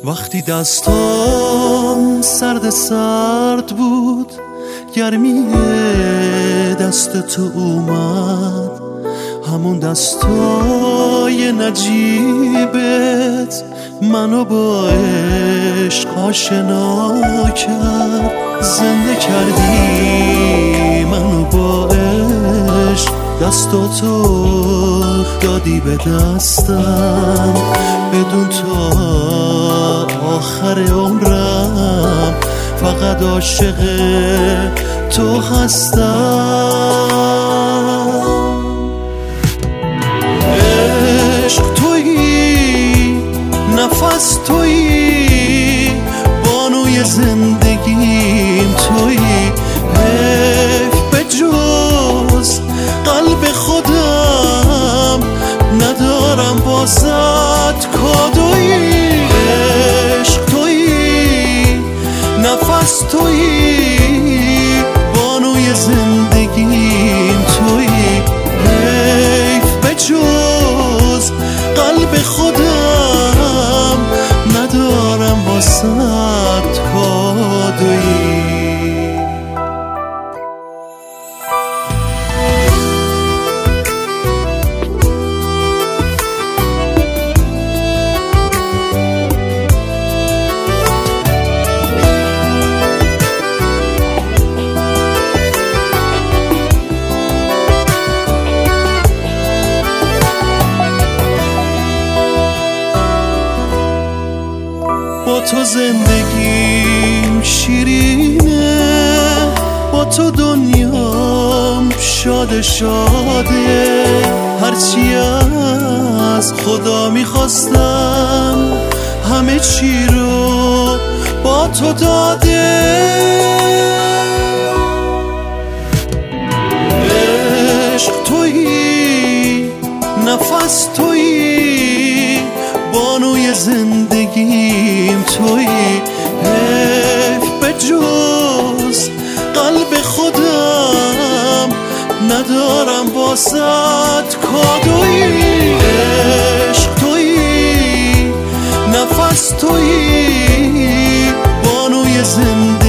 وقتی دستام سرد سرد بود، گرمی دست تو اومد، همون دستای نجیبت منو با عشق آشنا کرد. زنده کردی منو با عشق، دستاتو دادی به دستم، بدون تو آخر عمرم فقط عاشق تو هستم. عشق تویی، نفس تویی، بانوی زندگیم تویی، حیف به جز قلب خودم ندارم بازت کادویی. عشق تویی، نفس تویی، بانوی زندگیم تویی، حیف به جز قلب خودم ندارم بازت کادویی. با تو زندگیم شیرینه، با تو دنیام شاده شاده، هرچی از خدا میخواستم همه چی رو با تو داده. عشق تویی، نفس تویی، بانوی زندگیم تویی، حیف به جز قلب خودم ندارم واسط کادویی. عشق تویی، نفس تویی، بانوی زندگیم